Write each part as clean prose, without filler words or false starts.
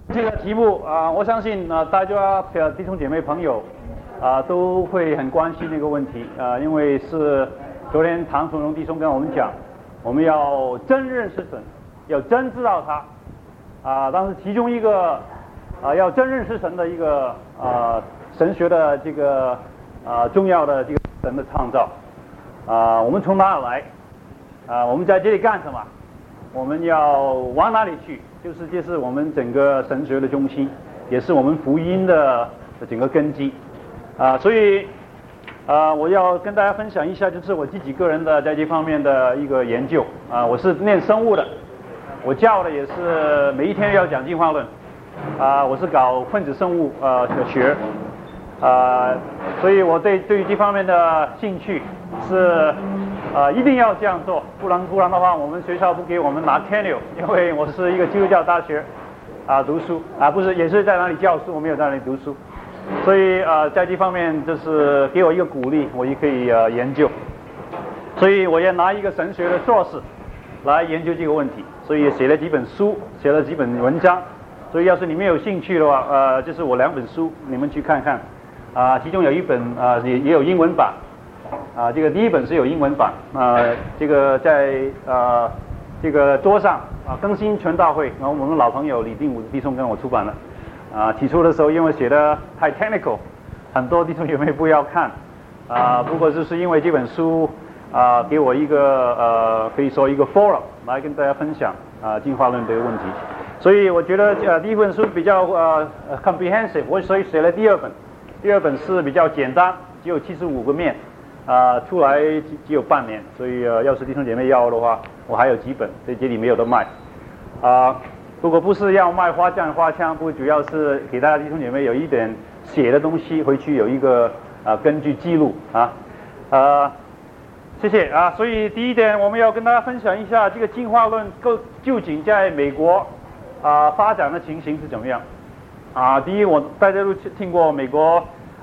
这个题目我相信大家的弟兄姐妹朋友都会很关心这个问题因为是昨天唐崇荣弟兄跟我们讲，我们要真认识神，要真知道他但是其中一个要真认识神的一个神学的这个重要的这个神的创造我们从哪里来我们在这里干什么，我们要往哪里去，这是我们整个神学的中心，也是我们福音的整个根基所以我要跟大家分享一下，就是我自己个人的在这方面的一个研究我是念生物的，我教的也是每一天要讲进化论我是搞分子生物学所以我对于这方面的兴趣是一定要这样做，不然的话我们学校不给我们拿 tenure， 因为我是一个基督教大学读书不是，也是在那里教书，我没有在那里读书，所以在这方面就是给我一个鼓励，我也可以研究，所以我也拿一个神学的硕士来研究这个问题，所以也写了几本书，写了几本文章，所以要是你们有兴趣的话就是我2本书，你们去看看其中有一本也有英文版这个第一本是有英文版这个在这个桌上更新全大会，然后我们老朋友李定武弟兄跟我出版了起初的时候因为写的太 technical， 很多弟兄姐妹不要看不过就是因为这本书给我一个可以说一个 forum 来跟大家分享进化论这个问题，所以我觉得第一本书比较comprehensive， 我所以写了第二本是比较简单，只有75个面出来只有半年，所以要是弟兄姐妹要的话，我还有几本在这里没有得卖不过不是要卖花匠花枪，不过主要是给大家弟兄姐妹有一点写的东西回去有一个根据记录谢谢所以第一点我们要跟大家分享一下这个进化论究竟在美国发展的情形是怎么样第一，大家都听过美国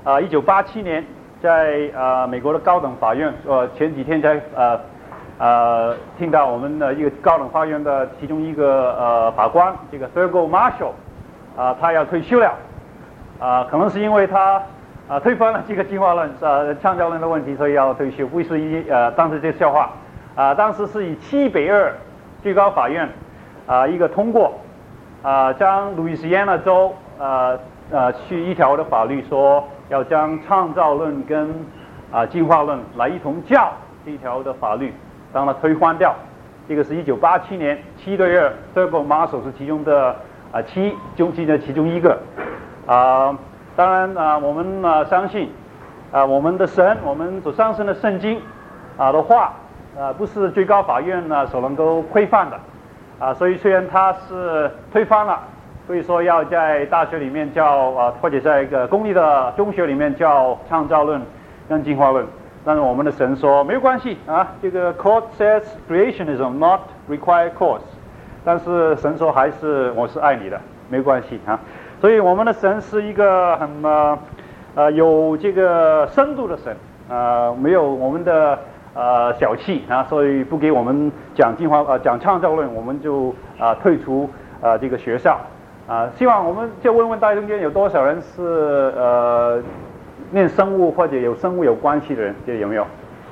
1987年在美国的高等法院前几天才听到我们的一个高等法院的其中一个法官这个 Thurgood Marshall他要退休了可能是因为他推翻了这个进化论创造论的问题，所以要退休，不是当时这个笑话当时是以7-2最高法院一个通过将路易斯安那州去一条的法律说要将创造论跟进化论来一同教这一条的法律让它推翻掉，这个是1987年7-2 Thurgood Marshall 是其中的其中一个当然我们相信我们的神，我们所相信的圣经的话不是最高法院所能够规范的所以虽然它是推翻了，所以说要在大学里面教或者在一个公立的中学里面教创造论跟进化论，但是我们的神说没有关系这个 court says creationism not require course， 但是神说还是我是爱你的，没有关系所以我们的神是一个很有这个深度的神没有我们的小气所以不给我们讲讲创造论，我们就退出这个学校希望我们就问问大家中间有多少人是念生物或者有生物有关系的人，这里有没有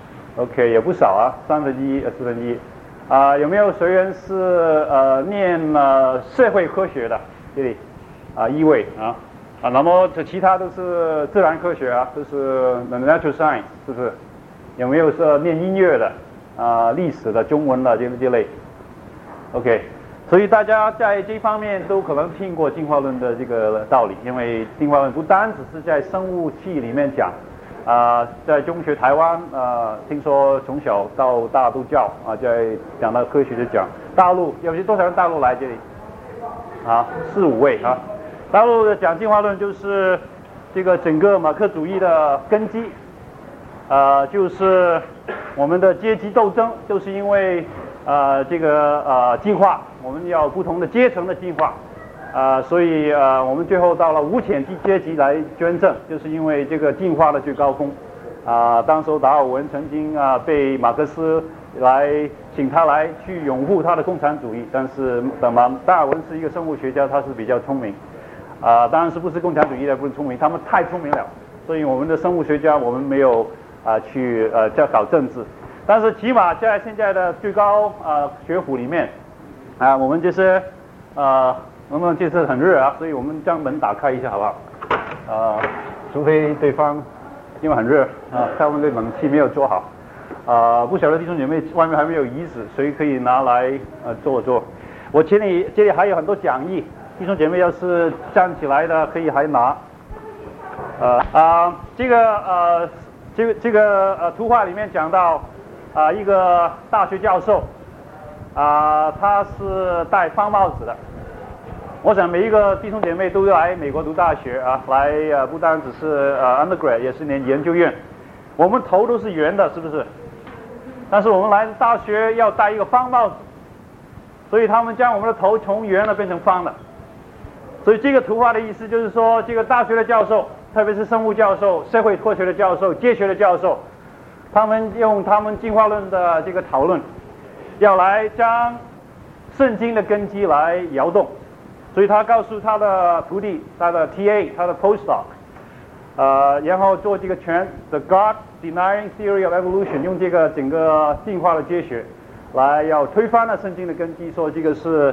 ？OK， 有不少1/3、1/4有没有谁人是念社会科学的？这里1位那么其他都是自然科学都是 natural science， 是不是？有没有是念音乐的历史的、中文的这类 ？OK。所以大家在这方面都可能听过进化论的这个道理，因为进化论不单只是在生物系里面讲在中学台湾听说从小到大都教在讲到科学就讲，大陆有些多少人大陆来这里4-5位大陆的讲进化论就是这个整个马克主义的根基就是我们的阶级斗争，就是因为这个进化，我们要不同的阶层的进化所以我们最后到了无产阶级来捐赠，就是因为这个进化的最高峰当时达尔文曾经被马克思请他来去拥护他的共产主义，但是达尔文是一个生物学家，他是比较聪明，当然是不是共产主义的不聪明，他们太聪明了，所以我们的生物学家我们没有去搞政治，但是起码在现在的最高学府里面我们就是我们这次很热所以我们将门打开一下好不好？除非对方因为很热他们的冷气没有做好。不晓得弟兄姐妹外面还没有椅子，谁可以拿来坐？我这里还有很多讲义，弟兄姐妹要是站起来的可以还拿。这个图画里面讲到一个大学教授他是戴方帽子的。我想每一个弟兄姐妹都来美国读大学来不单只是undergrad 也是念研究院，我们头都是圆的，是不是？但是我们来大学要戴一个方帽子，所以他们将我们的头从圆的变成方的。所以这个图画的意思就是说，这个大学的教授，特别是生物教授、社会科学的教授、哲学的教授，他们用他们进化论的这个讨论，要来将圣经的根基来摇动。所以他告诉他的徒弟、他的 TA、他的 postdoc，然后做这个The God-Denying Theory of Evolution， 用这个整个进化的哲学来要推翻了圣经的根基，说这个是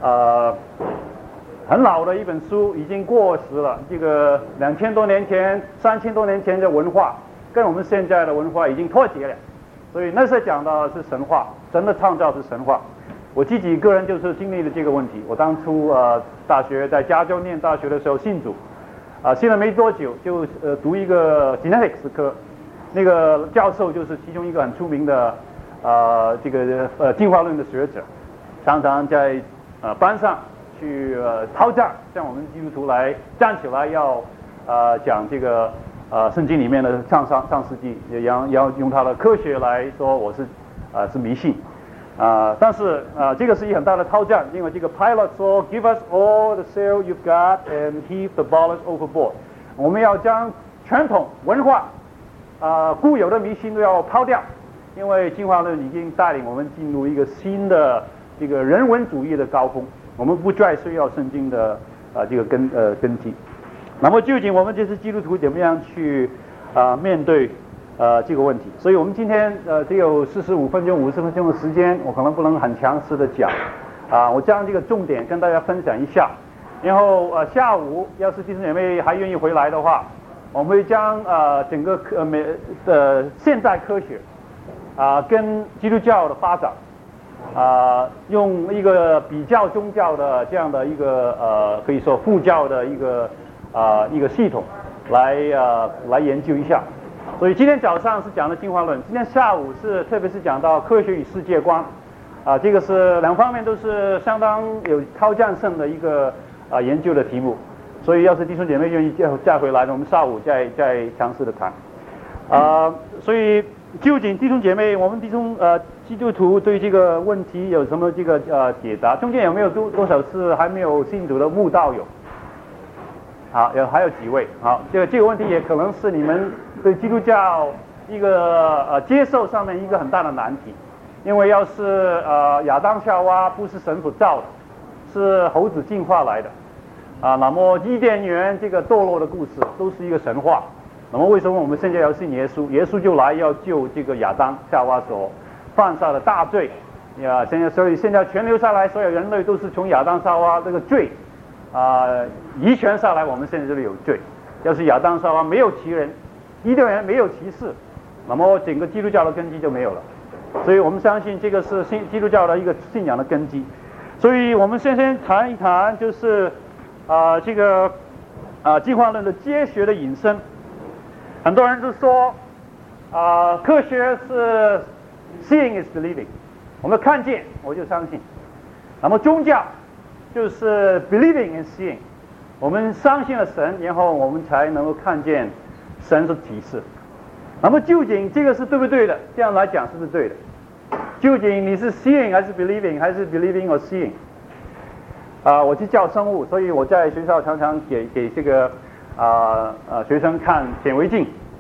很老的一本书，已经过时了。这个2000多年前、3000多年前的文化，跟我们现在的文化已经脱节了。所以那时候讲的是神话，神的创造是神话。我自己个人就是经历了这个问题。我当初大学在加州念大学的时候信主，信了没多久就读一个 genetics 科，那个教授就是其中一个很出名的这个进化论的学者，常常在班上去讨讲，向我们基督徒来站起来要讲这个圣经里面的上世纪，也要用他的科学来说我是迷信。但是这个是一个很大的挑战，因为这个 Pilate 说 Give us all the sail you've got and heave the ballast overboard。我们要将传统文化固有的迷信都要抛掉，因为进化论已经带领我们进入一个新的这个人文主义的高峰，我们不再需要圣经的这个根基。那么究竟我们这些基督徒怎么样去面对这个问题？所以我们今天只有45分钟、50分钟的时间，我可能不能很详细的讲我将这个重点跟大家分享一下。然后下午要是弟兄姐妹还愿意回来的话，我们会将整个现代科学跟基督教的发展用一个比较宗教的这样的一个可以说副教的一个系统来研究一下。所以今天早上是讲的进化论，今天下午特别是讲到科学与世界观这个是两方面都是相当有挑战性的一个研究的题目。所以要是弟兄姐妹愿意再回来，我们下午再详细的谈所以究竟弟兄姐妹，我们基督徒对这个问题有什么这个解答？中间有没有多少次还没有信主的慕道友？好，还有几位？好，这个问题也可能是你们对基督教一个接受上面一个很大的难题，因为要是亚当夏娃不是神所造的，是猴子进化来的那么伊甸园这个堕落的故事都是一个神话。那么为什么我们现在要信耶稣？耶稣就来要救这个亚当夏娃所犯下的大罪所以现在全流下来，所有人类都是从亚当夏娃这个罪遗传下来，我们现在这里有罪。要是亚当夏娃没有其人，伊甸园没有其事，那么整个基督教的根基就没有了。所以我们相信这个是基督教的一个信仰的根基。所以我们先谈一谈，就是这个进化论的哲学的引申。很多人都说科学是 seeing is believing， 我们看见我就相信。那么宗教就是 believing and seeing， 我们相信了神，然后我们才能够看见神的启示。那么究竟这个是对不对的？这样来讲是不是对的？究竟你是 seeing 还是 believing， 还是 believing or seeing？我去教生物，所以我在学校常常给这个学生看显微镜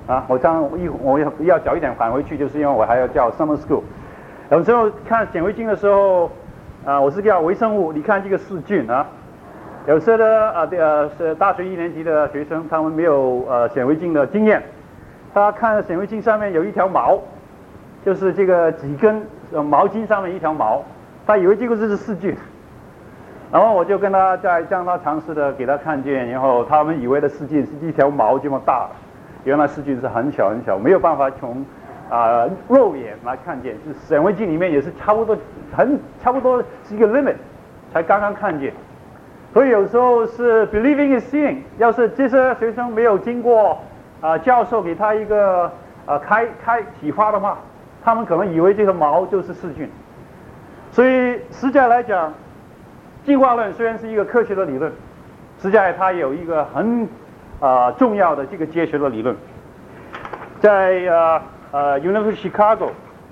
啊，我要早一点返回去，就是因为我还要教 summer school。有时候看显微镜的时候，我是教微生物，你看这个细菌啊。有些的是大学1年级的学生，他们没有显微镜的经验，他看显微镜上面有一条毛，就是这个几根毛巾上面一条毛，他以为这个是细菌。然后我就跟他让他尝试的给他看见，然后他们以为的细菌是一条毛这么大的，原来细菌是很小很小，没有办法从肉眼来看见，是显微镜里面也是差不多是一个 limit 才刚刚看见。所以有时候是 believing is seeing， 要是这些学生没有经过教授给他一个启发的话，他们可能以为这个毛就是细菌。所以实在来讲，进化论虽然是一个科学的理论，实在它有一个很重要的这个哲学的理论。在University of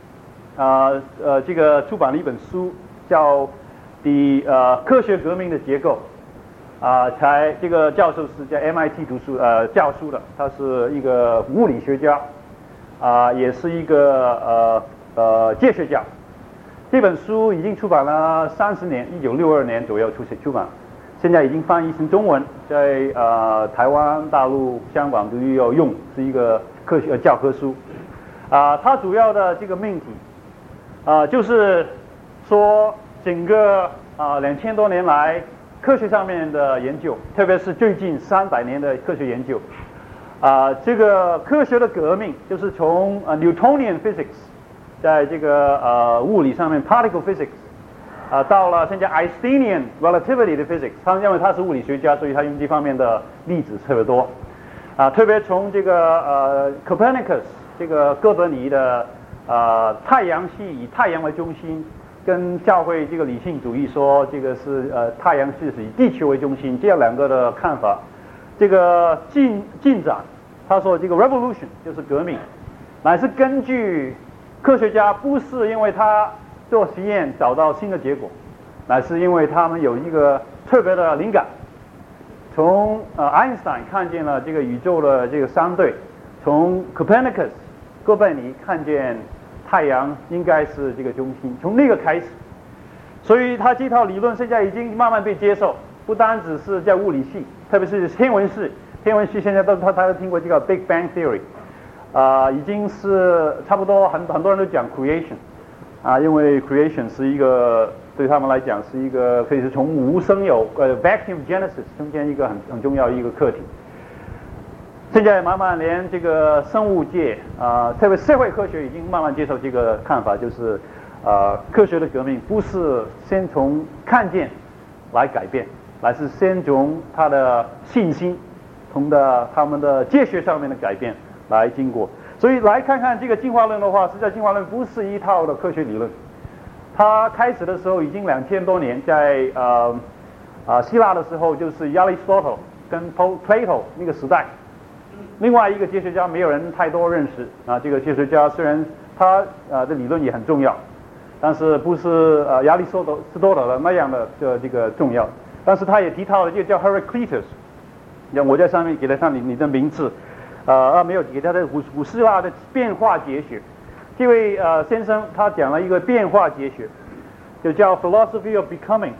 Chicago 这个出版了一本书叫科学革命的结构这个教授是在 MIT 教书的，他是一个物理学家也是一个哲学家。这本书已经出版了30年，1962年左右出版，现在已经翻译成中文，在台湾、大陆、香港都要用，是一个教科书。它主要的这个命题就是说整个2000多年来科学上面的研究，特别是最近300年的科学研究，这个科学的革命就是从Newtonian physics， 在这个物理上面 particle physics， 到了现在 Einsteinian relativity 的 physics， 他们认为他是物理学家，所以他用这方面的例子特别多，特别从这个Copernicus 这个哥白尼的太阳系以太阳为中心，跟教会这个理性主义说这个是太阳系是以地球为中心，这样两个的看法，这个进展，他说这个 revolution 就是革命，乃是根据科学家不是因为他做实验找到新的结果，乃是因为他们有一个特别的灵感，从爱因斯坦看见了这个宇宙的这个相对，从 Copernicus 哥白尼看见太阳应该是这个中心，从那个开始，所以他这套理论现在已经慢慢被接受，不单只是在物理系，特别是天文系现在大家都听过这个 Big Bang Theory， 已经是差不多很多人都讲 creation， 因为 creation 是一个对他们来讲是一个可以是从无生有vacuum genesis 中间一个很重要的一个课题。现在慢慢连这个生物界特别社会科学已经慢慢接受这个看法，就是科学的革命不是先从看见来改变，而是先从他的信心，从他们的哲学上面的改变来经过。所以来看看这个进化论的话，实在进化论不是一套的科学理论，它开始的时候已经2000多年，在希腊的时候就是亚里士多德跟 Plato 那个时代。另外一个哲学家没有人太多认识这个哲学家虽然他的理论也很重要，但是不是亚里士多德的那样的这个重要。但是他也提到了这个叫 Heraclitus， 我在上面给他看你的名字，没有给他的古希腊的变化哲学。这位先生他讲了一个变化哲学，就叫 Philosophy of Becoming。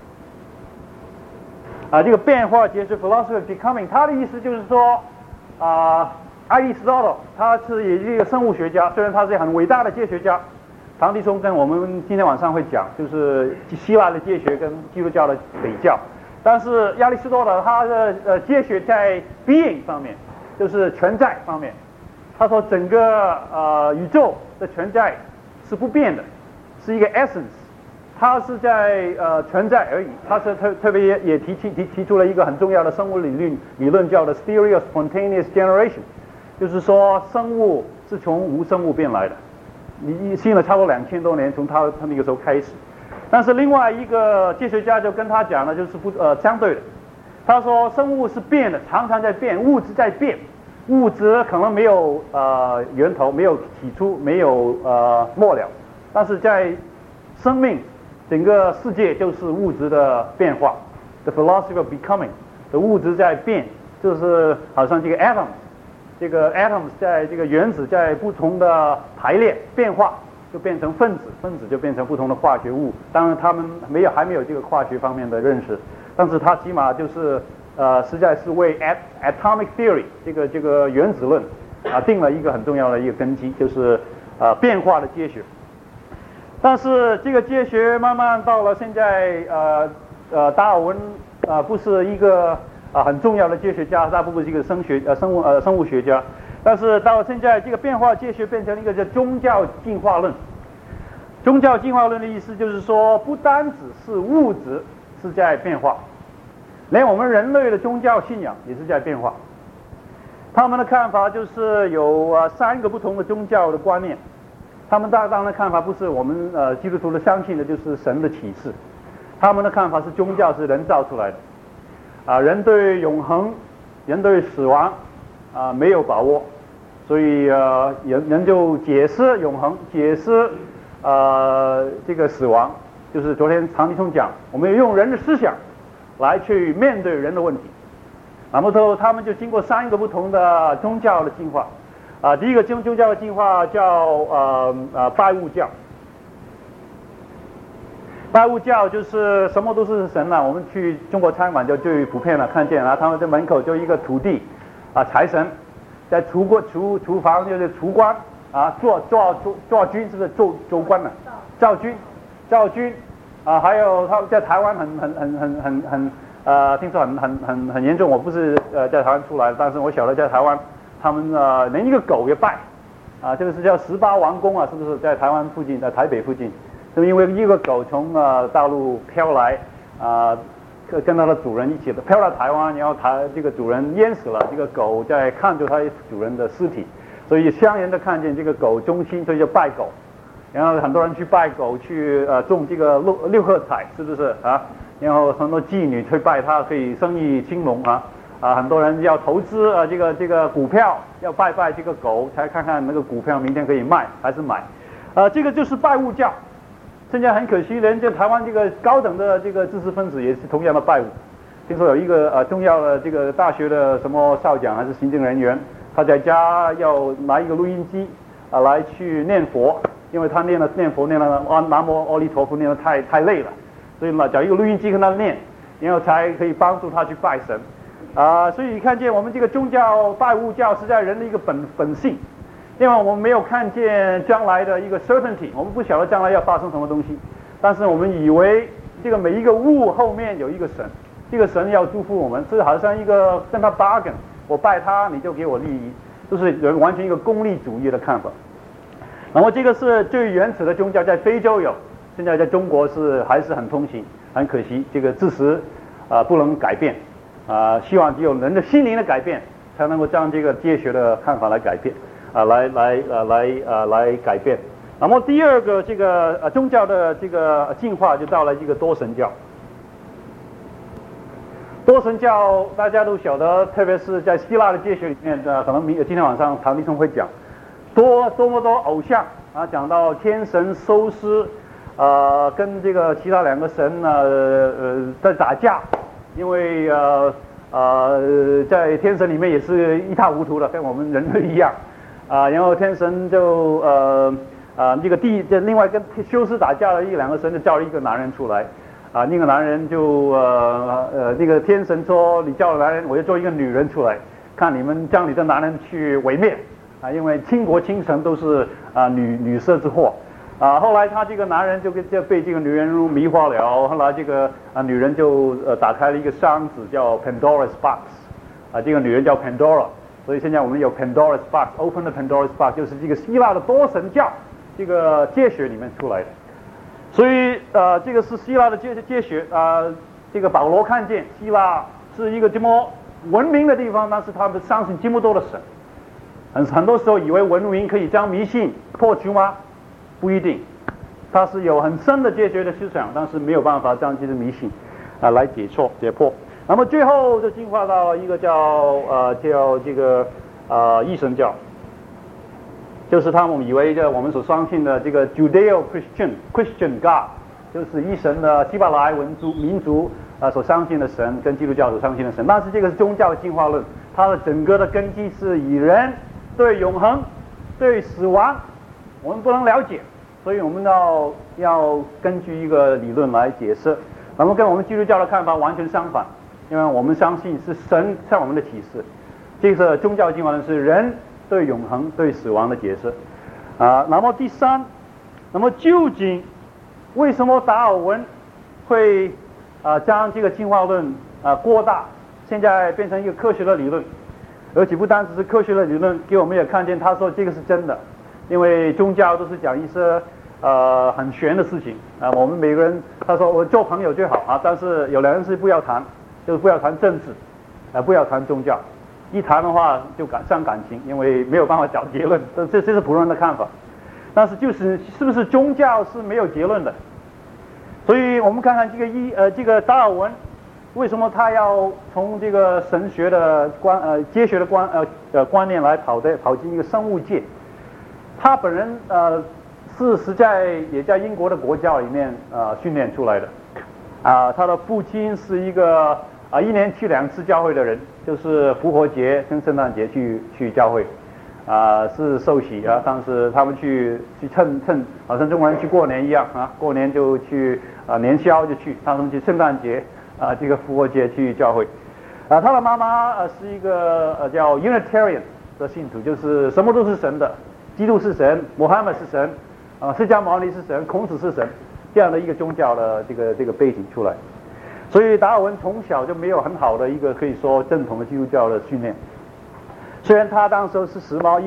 这个变化哲学 Philosophy of Becoming， 他的意思就是说。爱丽丝多德他是也是一个生物学家，虽然他是很伟大的哲学家。唐弟兄跟我们今天晚上会讲，就是希腊的哲学跟基督教的比较。但是亚里士多德他的哲学在 being 方面，就是存在方面，他说整个宇宙的存在是不变的，是一个 essence， 它是在存在而已。他是特别也提出了一个很重要的生物理论叫的 theory of spontaneous generation， 就是说生物是从无生物变来的。你信了差不多2000多年，从他那个时候开始。但是另外一个哲学家就跟他讲了，就是相对的。他说生物是变的，常常在变，物质在变，物质可能没有源头，没有起初，没有末了，但是在生命。整个世界就是物质的变化 ，the philosophy of becoming， 的物质在变，就是好像这个 atom， 这个 atoms 在这个原子在不同的排列变化，就变成分子，分子就变成不同的化学物。当然他们还没有这个化学方面的认识，但是他起码就是实在是为 atomic theory 这个原子论定了一个很重要的一个根基，就是变化的接学。但是这个接学慢慢到了现在达尔文不是一个很重要的接学家，他不是一个生物学家。但是到现在，这个变化接学变成一个叫宗教进化论。宗教进化论的意思就是说，不单只是物质是在变化，连我们人类的宗教信仰也是在变化。他们的看法就是有3个不同的宗教的观念。他们当然的看法不是我们基督徒的相信的，就是神的启示。他们的看法是宗教是人造出来的，人对永恒、人对死亡没有把握，所以人就解释永恒，解释这个死亡，就是昨天常弟兄讲，我们用人的思想来去面对人的问题。那么他们就经过3个不同的宗教的进化。第一个宗教的进化叫拜物教。拜物教就是什么都是神了。我们去中国餐馆就最普遍了，看见他们在门口就一个土地财神，在厨房就是厨官做军，是不是做官呢？赵军还有他们在台湾听说很严重。我不是在台湾出来的，但是我晓得在台湾他们连一个狗也拜这个是叫18王公是不是在台湾附近，在台北附近？就因为一个狗从大陆飘来跟它的主人一起飘到台湾，然后这个主人淹死了，这个狗在看着它主人的尸体，所以乡人都看见这个狗忠心，所以就拜狗。然后很多人去拜狗，去中这个六合彩，是不是然后很多妓女去拜它，可以生意兴隆很多人要投资这个股票，要拜这个狗，才看看那个股票明天可以卖还是买。这个就是拜物教。现在很可惜，连这台湾这个高等的这个知识分子也是同样的拜物。听说有一个重要的这个大学的什么校长还是行政人员，他在家要拿一个录音机来去念佛，因为他念佛念了南无阿弥陀佛念得太累了，所以呢找一个录音机跟他念，然后才可以帮助他去拜神。所以看见我们这个宗教拜物教是在人的一个本性。因为我们没有看见将来的一个 certainty， 我们不晓得将来要发生什么东西，但是我们以为这个每一个物后面有一个神，这个神要祝福我们，这好像一个跟他 bargain， 我拜他你就给我利益，就是完全一个功利主义的看法。然后这个是最原始的宗教，在非洲有，现在在中国还是很风行，很可惜这个知识不能改变希望只有人的心灵的改变，才能够将这个接学的看法来改变。来改变。那么第二个这个宗教的这个进化就到了这个多神教。多神教大家都晓得，特别是在希腊的接学里面可能今天晚上唐立聪会讲多么多偶像讲到天神宙斯跟这个其他2个神在打架，因为在天神里面也是一塌糊涂的，跟我们人类一样。然后天神就这个另外跟休斯打架的1-2个神就叫了一个男人出来那个男人就那个天神说你叫了男人，我就做一个女人出来，看你们将你的男人去毁灭因为倾国倾城都是女色之祸后来他这个男人就被这个女人迷惑了，后来这个女人就打开了一个箱子叫 Pandora's Box这个女人叫 Pandora。所以现在我们有 Pandora's Box，Open the Pandora's Box， 就是这个希腊的多神教这个接学里面出来的。所以这个是希腊的接学这个保罗看见希腊是一个这么文明的地方，但是他们相信这么多的神，很多时候以为文明可以将迷信破除吗？不一定，它是有很深的接学的思想，但是没有办法将这些迷信来解破。那么最后就进化到一个叫这个一神教，就是他们以为我们所相信的这个 Judeo-Christian God， 就是一神的希伯来民族所相信的神跟基督教所相信的神，但是这个是宗教进化论， 它的整个的根基是以人对永恒、对死亡，我们不能了解，所以我们要根据一个理论来解释。那么跟我们基督教的看法完全相反，因为我们相信是神向我们的启示。这个宗教进化论是人对永恒、对死亡的解释。那么第三，那么究竟为什么达尔文会将这个进化论扩大，现在变成一个科学的理论？而且不单只是科学的理论，给我们也看见他说这个是真的，因为宗教都是讲一些很玄的事情我们每个人他说我做朋友就好但是有两件事不要谈，就是不要谈政治不要谈宗教，一谈的话就伤感情，因为没有办法找结论，这是普通人的看法。但是是不是宗教是没有结论的？所以我们看看这个达尔文为什么他要从这个神学的哲学的观念来跑进一个生物界？他本人是实在也在英国的国教里面训练出来的他的父亲是一个一年去2次教会的人，就是复活节跟圣诞节去教会是受洗当时他们去趁好像中国人去过年一样过年就去年宵就去，他们去圣诞节这个复活节去教会他的妈妈是一个叫 Unitarian 的信徒，就是什么都是神的，基督是神，穆罕默是神释迦牟尼是神，孔子是神，这样的一个宗教的这个背景出来。所以达尔文从小就没有很好的一个可以说正统的基督教的训练。虽然他当时是时髦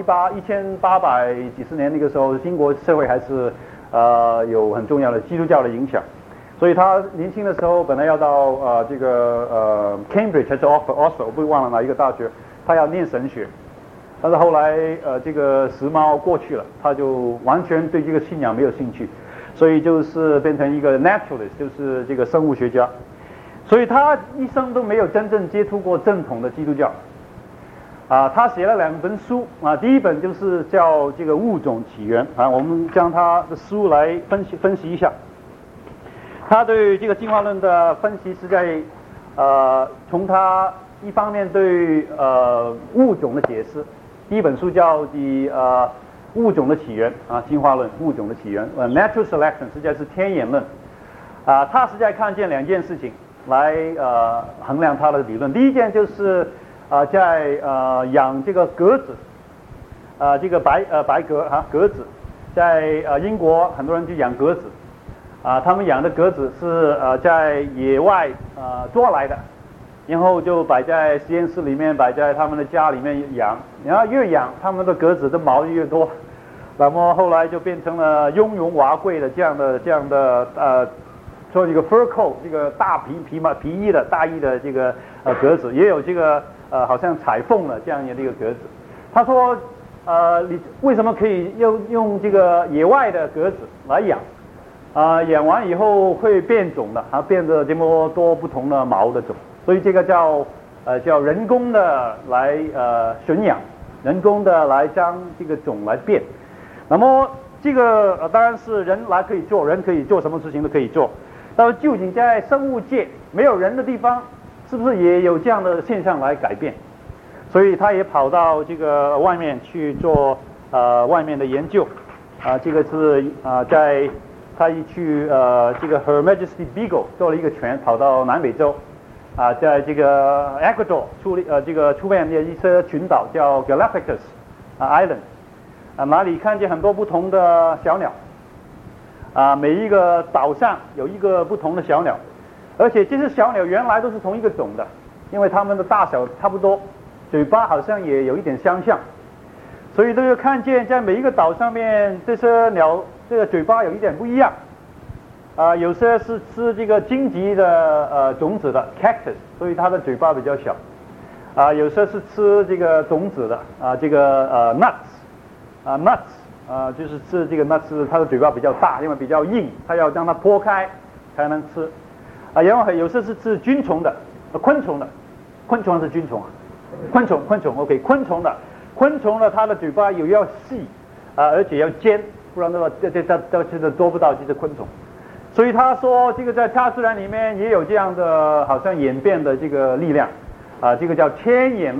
1800几十年那个时候，英国社会还是有很重要的基督教的影响，所以他年轻的时候本来要到Cambridge 还是 Oxford 我不忘了哪一个大学，他要念神学，但是后来这个时髦过去了，他就完全对这个信仰没有兴趣，所以就是变成一个 naturalist， 就是这个生物学家。所以他一生都没有真正接触过正统的基督教他写了2本书第一本就是叫这个物种起源我们将他的书来分析一下。他对这个进化论的分析是在从他一方面对物种的解释，第一本书叫物种的起源进化论物种的起源natural selection 实际上是天演论他实在看见2件事情来衡量他的理论。第一件就是在养这个鸽子这个白鸽鸽子，在英国很多人就养鸽子他们养的鸽子是在野外捉来的，然后就摆在实验室里面，摆在他们的家里面养，然后越养他们的鸽子的毛越多，那么后来就变成了雍容华贵的这样的做一个 fur coat 这个大皮衣的大衣的这个鸽子，也有这个好像彩凤的这样的一个鸽子。他说你为什么可以用这个野外的鸽子来养养完以后会变种的变得这么多不同的毛的种，所以这个叫人工的来驯养，人工的来将这个种来变。那么这个当然是人可以做，人可以做什么事情都可以做，但是究竟在生物界没有人的地方是不是也有这样的现象来改变？所以他也跑到这个外面去做外面的研究这个是在他一去这个 Her Majesty Beagle 做了一个船，跑到南美洲在这个 Ecuador 出面的一些群岛叫 Galapagos Island哪里看见很多不同的小鸟每一个岛上有一个不同的小鸟，而且这些小鸟原来都是同一个种的，因为它们的大小差不多，嘴巴好像也有一点相像，所以都有看见在每一个岛上面这些鸟这个嘴巴有一点不一样有些是吃这个荆棘的种子的 cactus， 所以它的嘴巴比较小有些是吃这个种子的这个nuts 就是吃这个 nuts 它的嘴巴比较大，因为比较硬，它要让它剥开才能吃然后有些是吃菌虫的昆虫还是菌虫昆虫 OK 昆虫的它的嘴巴有要细而且要尖，不然的话这多不到这些昆虫。所以他说这个在大自然里面也有这样的好像演变的这个力量这个叫天演论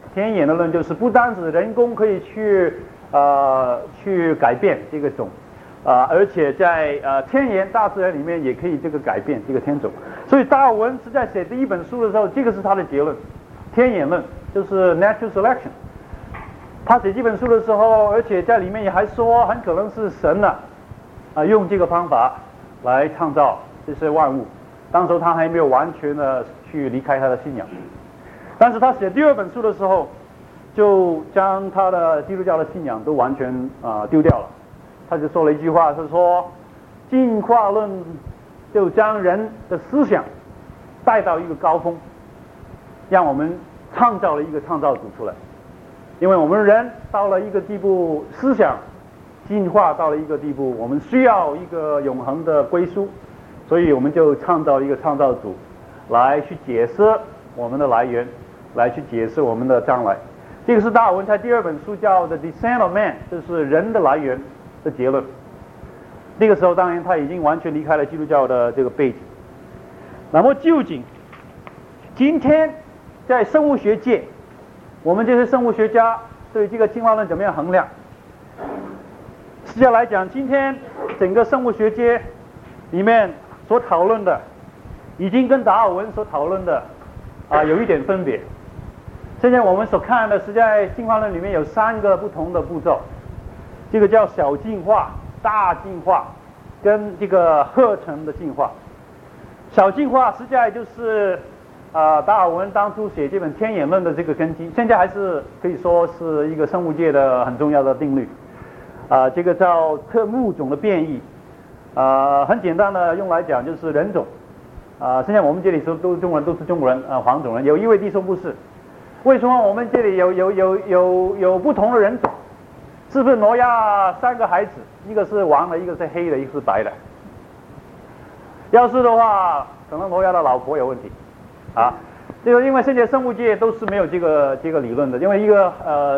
天演的论就是不单是人工可以去改变这个种，而且在天然大自然里面也可以这个改变这个天种。所以达尔文是在写第一本书的时候，这个是他的结论，天演论就是 natural selection。他写这本书的时候，而且在里面也还说很可能是神用这个方法来创造这些万物。当时他还没有完全的去离开他的信仰，但是他写第二本书的时候，就将他的基督教的信仰都完全丢掉了。他就说了一句话，是说进化论就将人的思想带到一个高峰，让我们创造了一个创造主出来。因为我们人到了一个地步，思想进化到了一个地步，我们需要一个永恒的归属，所以我们就创造一个创造主来去解释我们的来源，来去解释我们的将来。这个是达尔文在第二本书叫《The Descent of Man》，就是人的来源的结论。那个时候当然他已经完全离开了基督教的这个背景。那么究竟今天在生物学界，我们这些生物学家对这个进化论怎么样衡量？实际上来讲，今天整个生物学界里面所讨论的，已经跟达尔文所讨论的有一点分别。现在我们所看的是在进化论里面有3个不同的步骤，这个叫小进化、大进化跟这个合成的进化。小进化实在就是达尔文当初写这本《天演论》的这个根基，现在还是可以说是一个生物界的很重要的定律。这个叫特物种的变异，很简单的用来讲就是人种。现在我们这里都是中国人，都是中国人，黄种人。有一位弟兄不是，为什么我们这里有不同的人种？是不是挪亚3个孩子，一个是黄的，一个是黑的，一个是白的？要是的话，可能挪亚的老婆有问题。这个因为现在生物界都是没有这个理论的，因为一个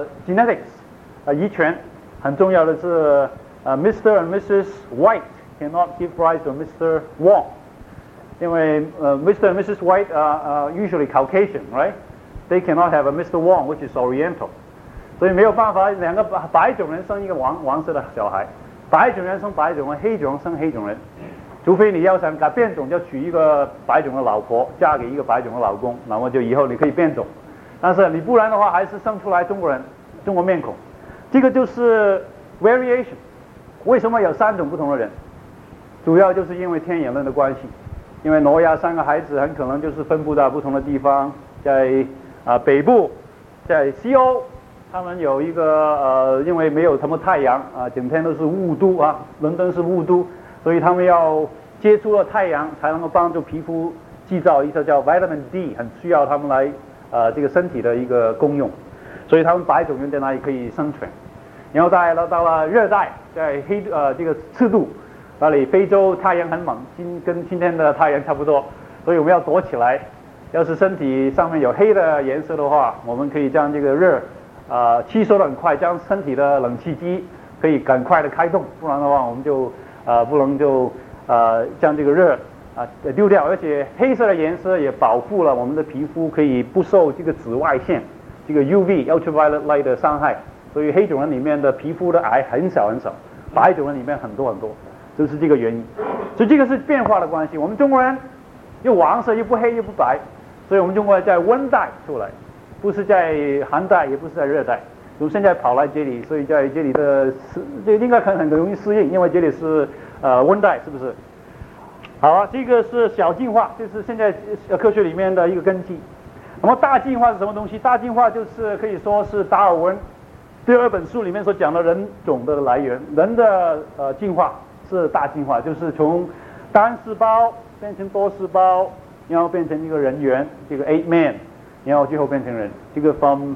genetics 遗传很重要的是Mr. and Mrs. White cannot give rise to Mr. Wong， 因为Mr. and Mrs. White are usually Caucasian, right? They cannot have a Mr. Wong, which is Oriental， 所以没有办法2个白种人生一个黄色的小孩，白种人生白种人，黑种人生黑种人。除非你要想改变种，就娶一个白种的老婆，嫁给一个白种的老公，那么就以后你可以变种。但是你不然的话，还是生出来中国人，中国面孔。这个就是 variation。为什么有3种不同的人？主要就是因为天演论的关系。因为挪亚3个孩子很可能就是分布到不同的地方，在北部，在西欧，他们有一个因为没有什么太阳整天都是雾都伦敦是雾都。所以他们要接触了太阳，才能够帮助皮肤制造一个叫 vitamin D， 很需要他们来这个身体的一个功用。所以他们白种人在那里可以生存。然后到了热带，在这个赤度那里，非洲太阳很猛，跟今天的太阳差不多，所以我们要躲起来。要是身体上面有黑的颜色的话，我们可以将这个热吸收得很快，将身体的冷气机可以赶快的开动，不然的话我们就不能就将这个热丢掉，而且黑色的颜色也保护了我们的皮肤可以不受这个紫外线这个 UV ultraviolet light 的伤害，所以黑种人里面的皮肤的癌很少很少，白种人里面很多很多，就是这个原因。所以这个是变化的关系。我们中国人又黄色又不黑又不白，所以我们中国人在温带出来，不是在寒带也不是在热带。我们现在跑来这里，所以在这里的这应该很容易适应，因为这里是温带，是不是？好，这个是小进化，就是现在科学里面的一个根基。那么大进化是什么东西？大进化就是可以说是达尔文第2本书里面所讲的人种的来源，人的进化是大进化，就是从单细胞变成多细胞，然后变成一个人猿，这个 ape man， 然后最后变成人，这个 from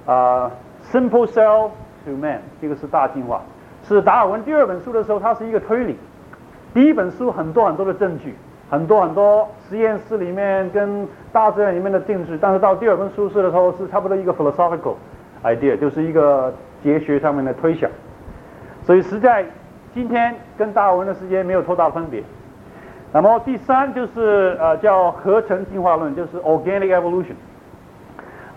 simple cell to man， 这个是大进化。是达尔文第2本书的时候，它是一个推理。第1本书很多的证据，很多实验室里面跟大自然里面的证据，但是到第2本书的时候是差不多一个 philosophical idea， 就是一个哲学上面的推想。所以实在今天跟达尔文的时间没有多大分别。那么第3就是叫合成进化论，就是 organic evolution。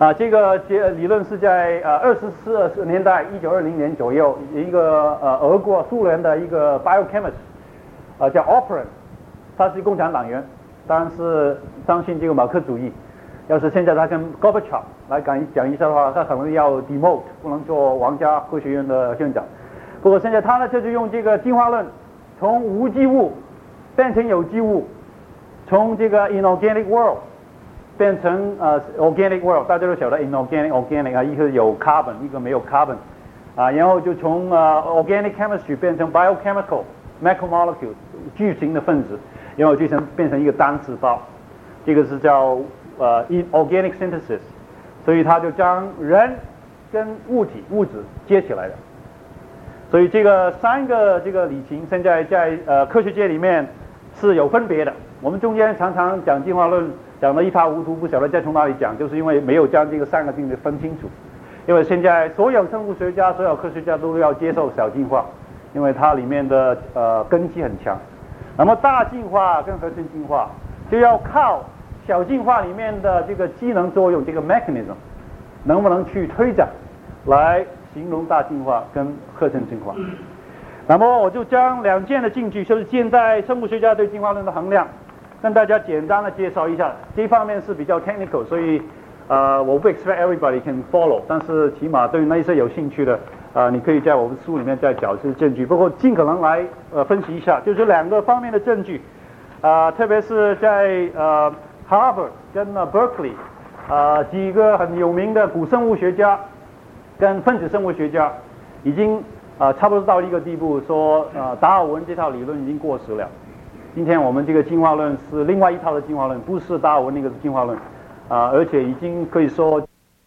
这个理论是在24年代1920年左右，一个俄国苏联的一个 biochemist 叫 Operin， 他是共产党员，当然是相信这个马克主义。要是现在他跟 Gorbachev 来讲一下的话，他可能要 demote， 不能做皇家科学院的院长。不过现在他呢，就是用这个进化论，从无机物变成有机物，从这个 inorganic world 变成organic world， 大家都晓得 organic 啊，一个有 carbon， 一个没有 carbon， 然后就从organic chemistry 变成 biochemical macromolecule 巨型的分子，然后变成一个单细胞，这个是叫organic synthesis， 所以他就将人跟物质接起来了。所以这个三个这个理型现在在科学界里面是有分别的。我们中间常常讲进化论讲得一塌糊涂，不晓得再从哪里讲，就是因为没有将这个三个定律分清楚。因为现在所有生物学家、所有科学家都要接受小进化，因为它里面的根基很强。那么大进化跟合成进化就要靠小进化里面的这个机能作用，这个 mechanism 能不能去推展来形容大进化跟合成进化。那么我就将两件的进句，就是现在生物学家对进化论的衡量，跟大家简单的介绍一下。这方面是比较 technical， 所以我不 expect everybody can follow， 但是起码对那些有兴趣的你可以在我们书里面再找这些证据，不过尽可能来分析一下，就是两个方面的证据，特别是在Harvard 跟Berkeley 几个很有名的古生物学家跟分子生物学家已经差不多到一个地步，说达尔文这套理论已经过时了。今天我们这个进化论是另外一套的进化论，不是达尔文那个进化论而且已经可以说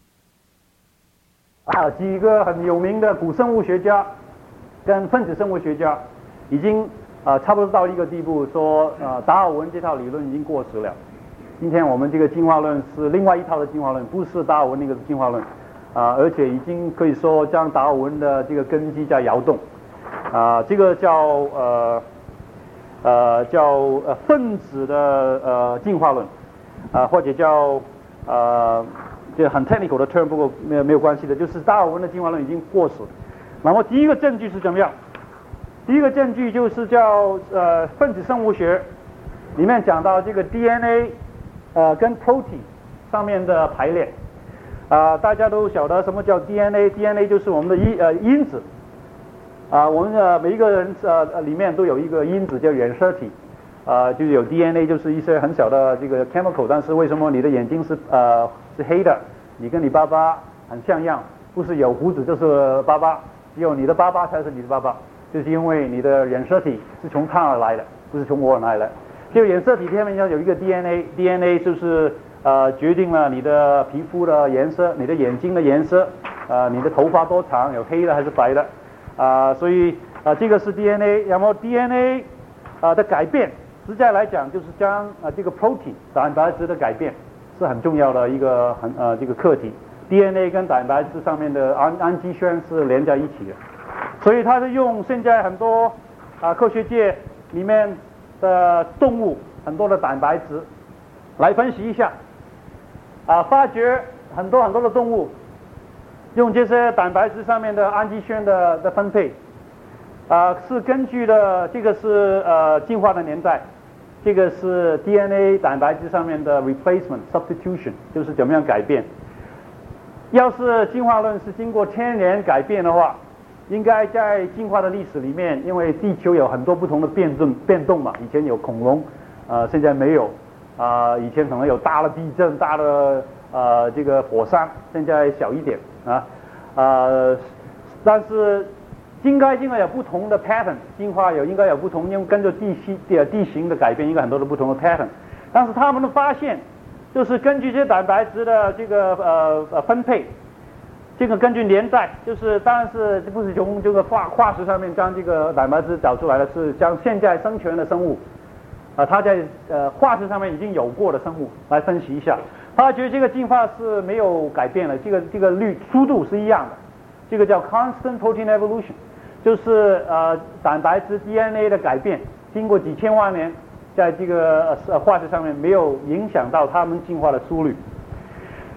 几个很有名的古生物学家跟分子生物学家已经差不多到一个地步，说达尔文这套理论已经过时了。今天我们这个进化论是另外一套的进化论，不是达尔文那个进化论而且已经可以说将达尔文的这个根基在摇动这个叫分子的进化论或者叫这很 technical 的 term， 不过没有关系的，就是达尔文的进化论已经过时。那么第一个证据是怎么样？第一个证据就是叫分子生物学里面讲到这个 DNA 跟 protein 上面的排列大家都晓得什么叫 DNA 就是我们的因子我们每一个人里面都有一个因子叫染色体就是有 DNA， 就是一些很小的这个 chemical， 但是为什么你的眼睛是黑的，你跟你爸爸很像样，不是有胡子就是爸爸，只有你的爸爸才是你的爸爸，就是因为你的染色体是从他而来的，不是从我而来的。这个染色体下面要有一个 DNA 就是决定了你的皮肤的颜色，你的眼睛的颜色你的头发多长，有黑的还是白的所以这个是 DNA。 然后 DNA 的改变实在来讲就是将这个 protein 蛋白质的改变是很重要的一个这个课题。 DNA 跟蛋白质上面的氨基酸是连在一起的，所以它是用现在很多科学界里面的动物很多的蛋白质来分析一下发觉很多的动物用这些蛋白质上面的氨基酸的分配是根据的这个是进化的年代，这个是 DNA 蛋白质上面的 replacement substitution， 就是怎么样改变。要是进化论是经过1000年改变的话，应该在进化的历史里面，因为地球有很多不同的变动嘛，以前有恐龙现在没有以前可能有大的地震，大的这个火山，现在小一点但是应该有不同的 pattern， 进化应该有不同，因为跟着地形的改变，应该很多的不同的 pattern。但是他们的发现就是根据这些蛋白质的这个分配，这个根据年代，就是当然是不是从这个化石上面将这个蛋白质找出来的，是将现在生存的生物它在化石上面已经有过的生物来分析一下，发觉这个进化是没有改变了，这个速度是一样的，这个叫 constant protein evolution， 就是蛋白质 DNA 的改变经过几千万年，在这个化石上面没有影响到它们进化的速率。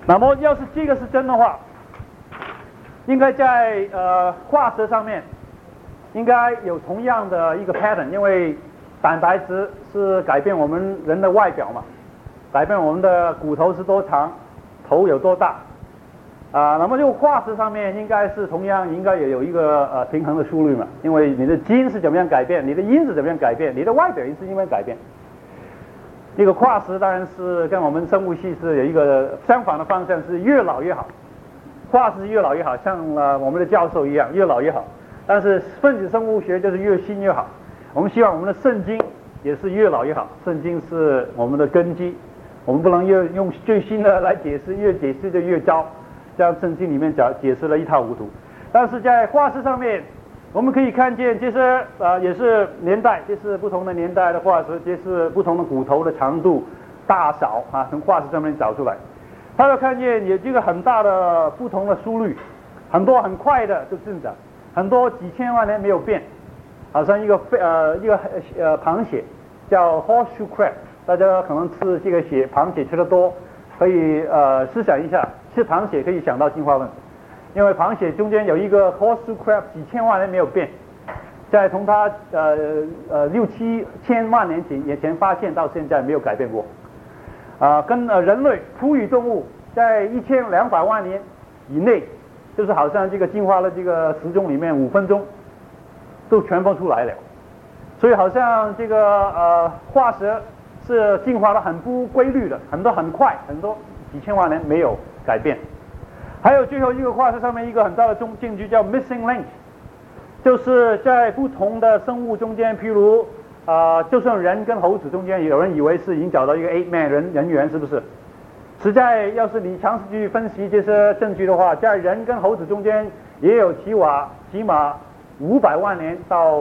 那么要是这个是真的话，应该在化石上面应该有同样的一个 pattern， 因为蛋白质是改变我们人的外表嘛，改变我们的骨头是多长，头有多大那么就化石上面应该是同样应该也有一个平衡的速率嘛，因为你的基因是怎么样改变，你的因子怎么样改变，你的外表也是因为改变。这个化石当然是跟我们生物系是有一个相反的方向，是越老越好。化石越老越好，像我们的教授一样，越老越好。但是分子生物学就是越新越好。我们希望我们的圣经也是越老越好，圣经是我们的根基，我们不能用最新的来解释，越解释就越糟，这样圣经里面解释了一塌糊涂。但是在化石上面，我们可以看见，这些也是年代，这是不同的年代的化石，这是不同的骨头的长度、大小从化石上面找出来。他要看见有这个很大的不同的速率，很多很快的就增长，很多几千万年没有变，好像一个螃蟹叫 horseshoe crab， 大家可能吃这个螃蟹吃得多，可以思想一下，吃螃蟹可以想到进化论。因为螃蟹中间有一个 horseshoe crab 几千万年没有变，在从它6-7千万年前发现到现在没有改变过，跟人类哺乳动物在1200万年以内，就是好像这个进化的这个时钟里面5分钟都全部出来了，所以好像这个化石是进化的很不规律的，很多很快，很多几千万年没有改变。还有最后一个化石上面一个很大的证据叫 missing link， 就是在不同的生物中间，譬如就算人跟猴子中间，有人以为是已经找到一个 8 man 人猿，是不是？实在要是你尝试去分析这些证据的话，在人跟猴子中间也有起码500万年到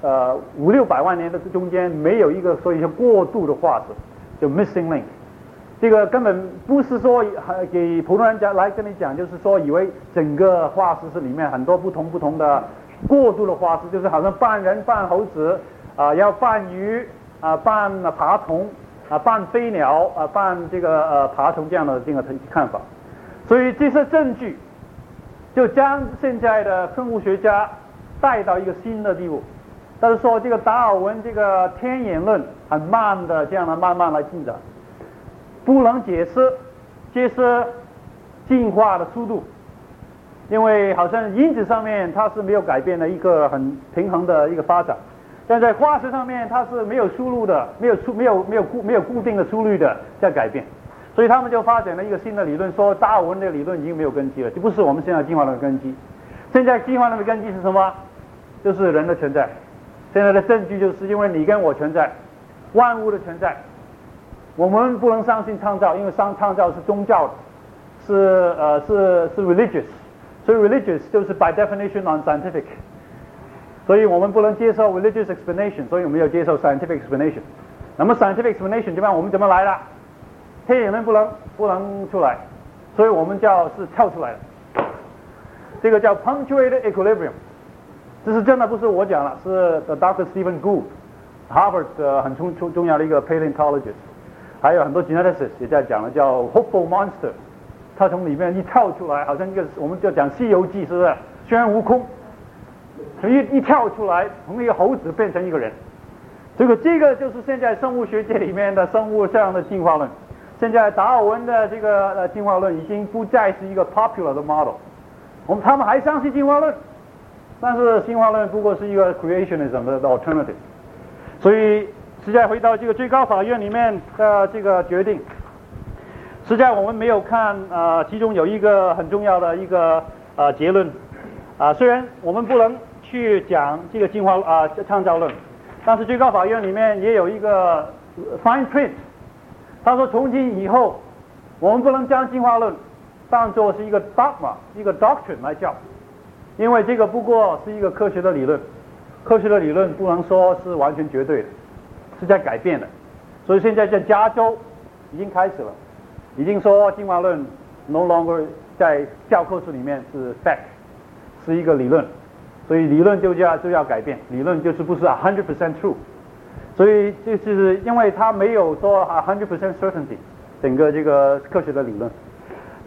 500-600万年的中间没有一个所以说过渡的化石，就 missing link。这个根本不是说给普通人来跟你讲，就是说以为整个化石是里面很多不同的过渡的化石，就是好像半人半猴子要半鱼半爬虫半飞鸟半这个爬虫这样的这个看法。所以这些证据就将现在的生物学家带到一个新的地步。但是说这个达尔文这个天演论很慢的这样的慢慢来进展，不能解释这些进化的速度，因为好像因子上面它是没有改变的一个很平衡的一个发展，但在化石上面它是没有输入的，没有固定的速率的在改变，所以他们就发展了一个新的理论，说达尔文的理论已经没有根基了，就不是我们现在进化论的根基。现在进化论的根基是什么？就是人的存在。现在的证据就是因为你跟我存在，万物的存在。我们不能相信创造，因为创造是宗教的，是 religious， 所以 religious 就是 by definition non-scientific， 所以我们不能接受 religious explanation， 所以我们要接受 scientific explanation。那么 scientific explanation 怎么样？我们怎么来的？天眼人不能出来，所以我们是跳出来的，这个叫 punctuated equilibrium。这是真的，不是我讲了，是 Dr. Stephen Gould，Harvard 的很重要的一个 paleontologist。还有很多 geneticists 也在讲了，叫 hopeful monster， 他从里面一跳出来，好像一个我们就讲《西游记》，是不是？孙悟空，一跳出来，从一个猴子变成一个人。这个就是现在生物学界里面的生物这样的进化论。现在达尔文的这个进化论已经不再是一个 popular 的 model， 他们还相信进化论，但是进化论不过是一个 creationism 的 alternative， 所以。实在回到这个最高法院里面的这个决定，实在我们没有看其中有一个很重要的一个结论虽然我们不能去讲这个进化创造论，但是最高法院里面也有一个 fine print， 他说从今以后我们不能将进化论当作是一个 dogma 一个 doctrine 来叫，因为这个不过是一个科学的理论，科学的理论不能说是完全绝对的，是在改变的。所以现在在加州已经开始了，已经说进化论 no longer 在教科书里面是 fact， 是一个理论，所以理论就要改变，理论就是不是 100% true， 所以就是因为它没有说 100% certainty， 整个这个科学的理论，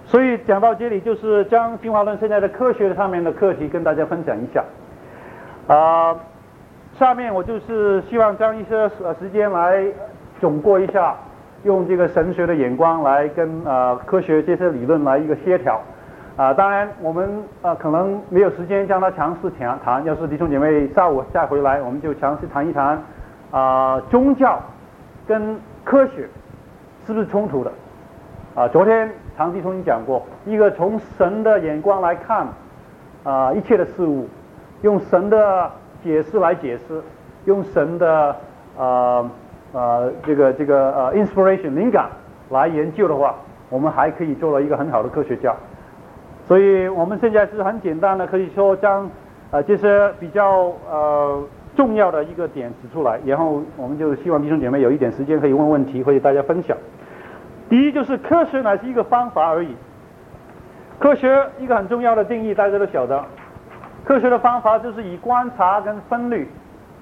所以讲到这里，就是将进化论现在的科学上面的课题跟大家分享一下。下面我就是希望将一些时间来总过一下，用这个神学的眼光来跟科学这些理论来一个协调。当然我们可能没有时间将它详细谈，要是弟兄姐妹下午再回来，我们就详细谈一谈宗教跟科学是不是冲突的。昨天唐弟兄讲过，一个从神的眼光来看一切的事物，用神的解释来解释，用神的inspiration 灵感来研究的话，我们还可以做了一个很好的科学家。所以我们现在是很简单的，可以说将这些比较重要的一个点指出来，然后我们就希望弟兄姐妹有一点时间可以问问题，或者大家分享。第一就是科学乃是一个方法而已。科学一个很重要的定义大家都晓得，科学的方法就是以观察跟分律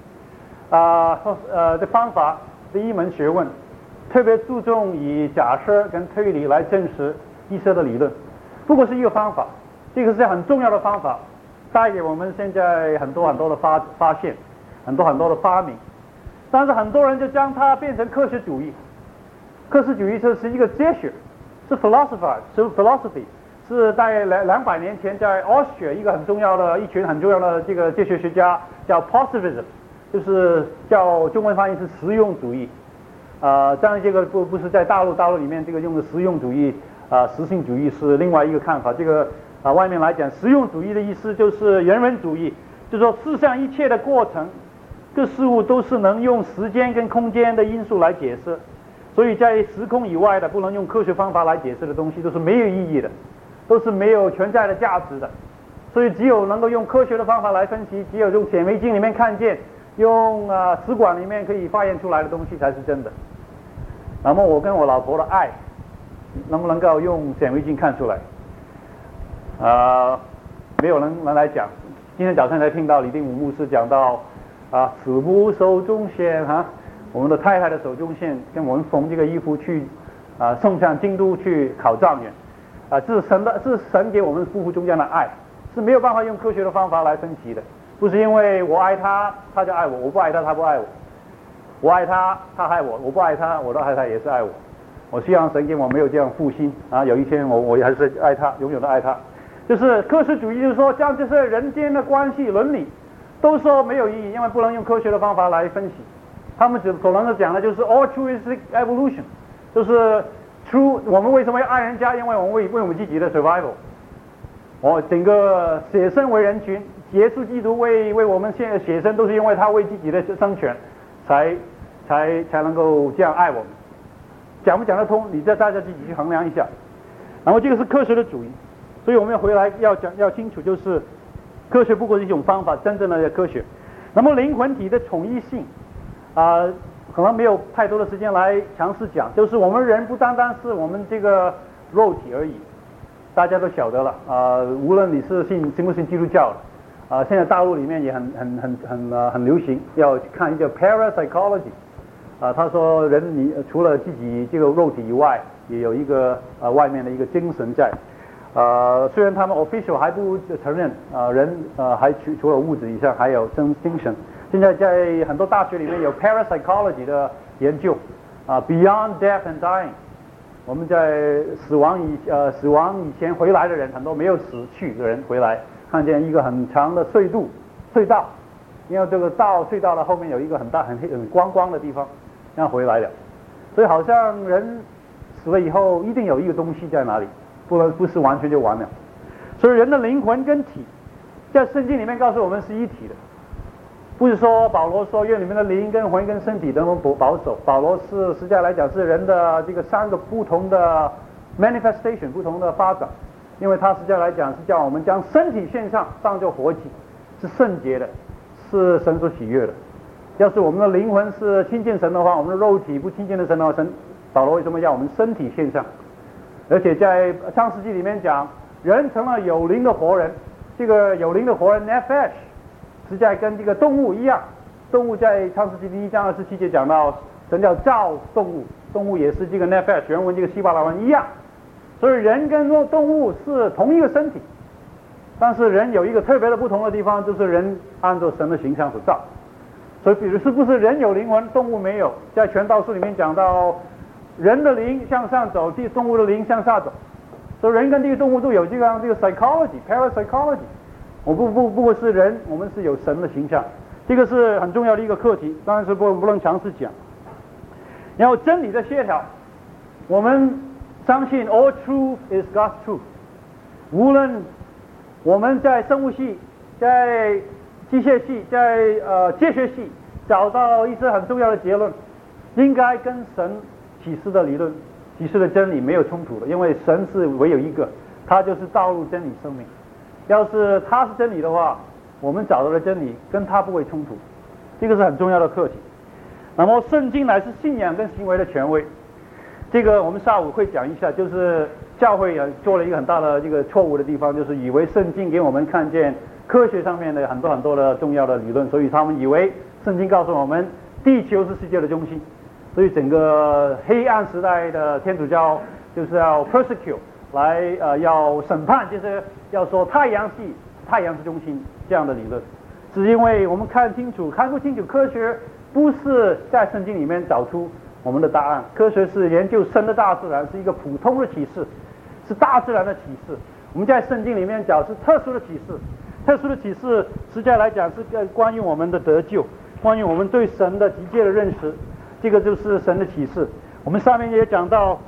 的方法的一门学问，特别注重以假设跟推理来证实一些的理论。不过是一个方法，这个是很重要的方法，带给我们现在很多的发现，很多的发明。但是很多人就将它变成科学主义。科学主义是一个哲学，是 philosophy， 是大概200年前在 Austria 一群很重要的这个哲学学家叫 positivism， 就是叫中文翻译是实用主义。当然这个不是在大陆里面这个用的实用主义实性主义是另外一个看法。这个外面来讲，实用主义的意思就是人文主义，就是说世上一切的过程，各事物都是能用时间跟空间的因素来解释。所以在时空以外的不能用科学方法来解释的东西都是没有意义的，都是没有存在的价值的。所以只有能够用科学的方法来分析，只有用显微镜里面看见，用磁管里面可以发现出来的东西才是真的。那么我跟我老婆的爱能不能够用显微镜看出来？没有人来讲。今天早上才听到李定武牧师讲到子母手中线我们的太太的手中线跟我们缝这个衣服去送上京都去考状元这是神给我们夫妇中间的爱，是没有办法用科学的方法来分析的。不是因为我爱他他就爱我，我不爱他他不爱我，我爱他他爱我，我不爱他我的爱他也是爱我。我希望神给我没有这样负心有一天我还是爱他，永远的爱他。就是科学主义，就是说将这些人间的关系伦理都说没有意义，因为不能用科学的方法来分析。他们所能够讲的就是 altruistic evolution， 就是我们为什么要爱人家？因为我们为我们自己的 survival。整个舍身为人群，耶稣基督为我们现在舍身，都是因为他为自己的生权，才能够这样爱我们。讲不讲得通？大家自己去衡量一下。然后这个是科学的主义，所以我们要回来要清楚，就是科学不过是一种方法，真正的科学。那么灵魂体的统一性。可能没有太多的时间来详细讲，就是我们人不单单是我们这个肉体而已，大家都晓得了无论你是信不信基督教现在大陆里面也很流行，要看一个 parapsychology他说你除了自己这个肉体以外，也有一个外面的一个精神在虽然他们 official 还不承认人还除了物质以上还有精神。现在在很多大学里面有 parapsychology 的研究beyond death and dying， 我们在死亡以前回来的人，很多没有死去的人回来，看见一个很长的隧道，因为这个隧道的后面有一个很大很光的地方，这样回来了。所以好像人死了以后一定有一个东西在哪里，不是完全就完了。所以人的灵魂跟体在圣经里面告诉我们是一体的。不是说保罗说愿你们的灵跟魂跟身体都能保守，保罗是实在来讲是人的这个3个不同的 manifestation 不同的发展，因为他实在来讲是叫我们将身体献上当作活祭，是圣洁的，是神所喜悦的。要是我们的灵魂是亲近神的话，我们的肉体不亲近的神的话，保罗为什么要我们身体献上？而且在创世纪里面讲，人成了有灵的活人，这个有灵的活人 nephesh实在跟这个动物一样，动物在创世纪第1章27节讲到神叫造动物，动物也是这个 nephesh 原文这个希伯来文一样， 所以人跟动物是同一个身体，但是人有一个特别的不同的地方，就是人按照神的形象所造。所以比如是不是人有灵魂，动物没有？在传道书里面讲到，人的灵向上走，动物的灵向下走。所以人跟这个动物都有这个 psychology，parapsychology。我不过是人，我们是有神的形象，这个是很重要的一个课题，当然是不能尝试讲。然后真理的协调，我们相信 all truth is God's truth。无论我们在生物系、在机械系、在哲学系找到一些很重要的结论，应该跟神启示的理论、启示的真理没有冲突的，因为神是唯有一个，他就是道路、真理、生命。要是他是真理的话，我们找到的真理跟他不会冲突，这个是很重要的课题。那么圣经乃是信仰跟行为的权威，这个我们下午会讲一下。就是教会做了一个很大的这个错误的地方，就是以为圣经给我们看见科学上面的很多的重要的理论，所以他们以为圣经告诉我们地球是世界的中心，所以整个黑暗时代的天主教就是要 persecute 来要审判，就是要说太阳是中心这样的理论，是因为我们看不清楚科学不是在圣经里面找出我们的答案，科学是研究神的大自然，是一个普通的启示，是大自然的启示。我们在圣经里面讲是特殊的启示，特殊的启示实在来讲是关于我们的得救，关于我们对神的极界的认识，这个就是神的启示。我们上面也讲到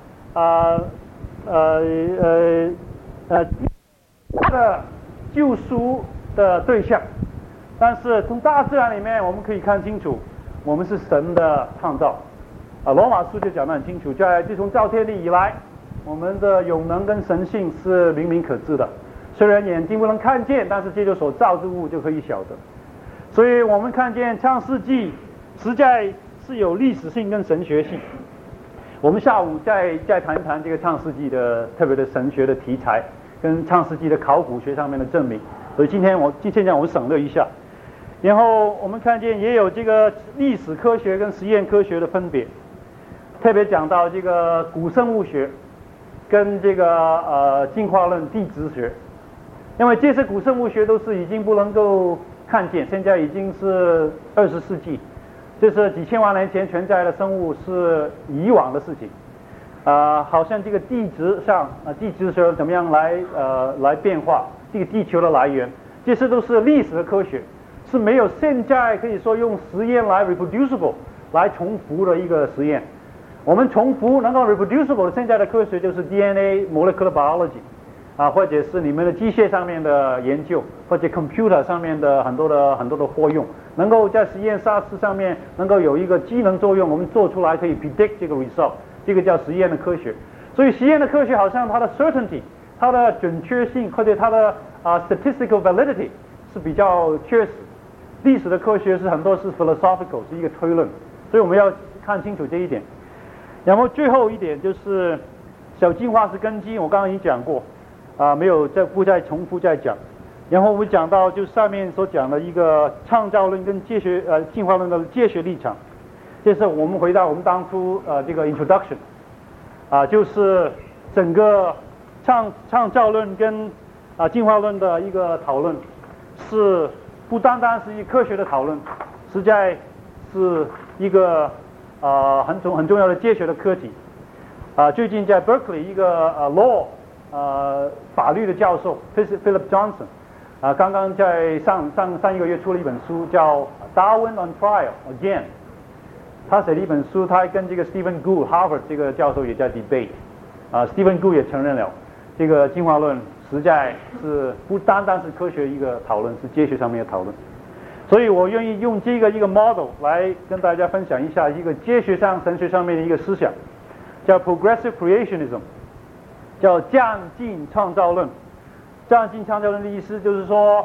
的救赎的对象，但是从大自然里面我们可以看清楚，我们是神的创造。罗马书就讲得很清楚，自从造天地以来，我们的永能跟神性是明明可知的，虽然眼睛不能看见，但是借着所造之物就可以晓得。所以我们看见创世纪实在是有历史性跟神学性。我们下午再谈一谈这个创世纪的特别的神学的题材，跟创世纪的考古学上面的证明。所以今天我们省略一下。然后我们看见也有这个历史科学跟实验科学的分别，特别讲到这个古生物学跟这个进化论、地质学，因为这些古生物学都是已经不能够看见，现在已经是20世纪，就是几千万年前存在的生物是以往的事情。好像这个地质学怎么样来变化，这个地球的来源，这些都是历史的科学，是没有现在可以说用实验来 reproducible 来重复的一个实验。我们重复能够 reproducible 的现在的科学就是 DNA molecular biology 或者是你们的机械上面的研究，或者 computer 上面的很多的活用，能够在实验室上面能够有一个机能作用，我们做出来可以 predict 这个 result， 这个叫实验的科学。所以实验的科学好像它的 certainty， 它的准确性或者它的statistical validity 是比较缺失。历史的科学是很多是 philosophical， 是一个推论，所以我们要看清楚这一点。然后最后一点就是小进化是根基，我刚刚已经讲过，没有不再重复再讲。然后我们讲到就上面所讲的一个创造论跟进化论的哲学立场，这是我们回到我们当初这个 introduction，就是整个创造论跟进化论的一个讨论，是不单单是一科学的讨论，实在是一个很重要的哲学的课题。最近在 Berkeley 一个law 法律的教授 Philip Johnson，刚刚在上一个月出了一本书叫 Darwin on Trial Again， 他写了一本书，他跟这个 Stephen Gould Harvard 这个教授也在 debate，Stephen Gould 也承认了这个进化论实在是不单单是科学一个讨论，是哲学上面的讨论。所以我愿意用这个一个 model 来跟大家分享一下一个哲学上神学上面的一个思想，叫 progressive creationism， 叫渐进创造论。渐进创造论的意思就是说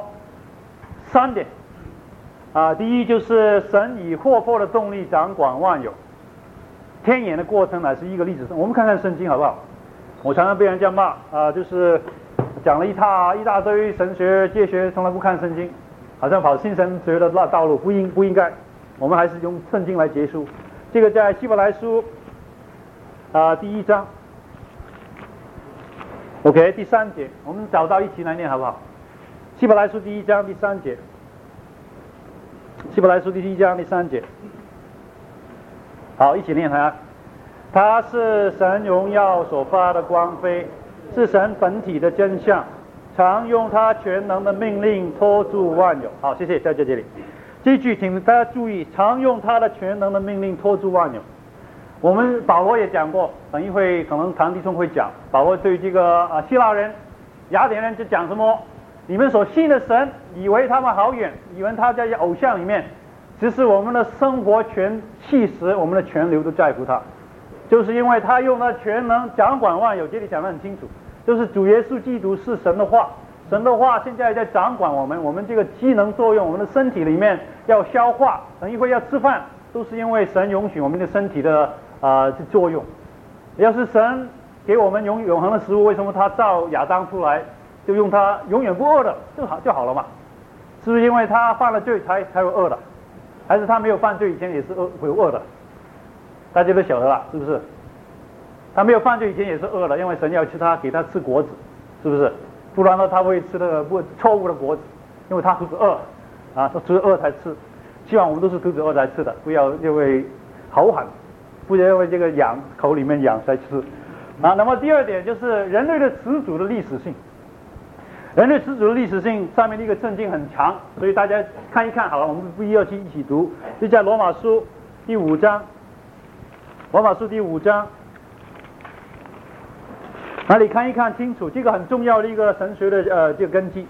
3点，第一就是神以活泼的动力掌管万有，天演的过程乃是一个历史上，我们看看圣经好不好？我常常被人家骂就是讲了一大堆神学哲学，从来不看圣经，好像跑新神学的道路不应该，我们还是用圣经来结束。这个在希伯来书第1章 OK， 第3节，我们找到一起来念好不好？希伯来书第1章第3节。希伯来书第1章第3节。好，一起念它。他是神荣耀所发的光辉，是神本体的真相，常用他全能的命令托住万有。好，谢谢，在这里。这一句请大家注意，常用他的全能的命令托住万有。我们保罗也讲过，等一会可能唐弟兄会讲，保罗对这个希腊人、雅典人就讲什么？你们所信的神，以为他们好远，以为他在偶像里面，其实我们的生活全气时，我们的全流都在乎他，就是因为他用他全能掌管万有。这里讲得很清楚，就是主耶稣基督是神的话，神的话现在在掌管我们，我们这个机能作用，我们的身体里面要消化，等一会要吃饭，都是因为神允许我们的身体的作用。要是神给我们永恒的食物，为什么他造亚当出来就用他永远不饿的就好了嘛？是不是因为他犯了罪才会饿的？还是他没有犯罪以前也是会饿的？大家都晓得了，是不是？他没有犯罪以前也是饿的，因为神要给他吃果子，是不是？不然呢他会吃那个错误的果子，因为他肚子饿他肚子饿才吃。希望我们都是肚子饿才吃的，不要因为好喊，不要因为这个口里面痒才吃。那么第2点就是人类的始祖的历史性。人类始祖的历史性上面的一个圣经很长，所以大家看一看好了，我们不要去一起读，就在罗马书第5章。罗马书第5章，那里看一看清楚，这个很重要的一个神学的这个根基。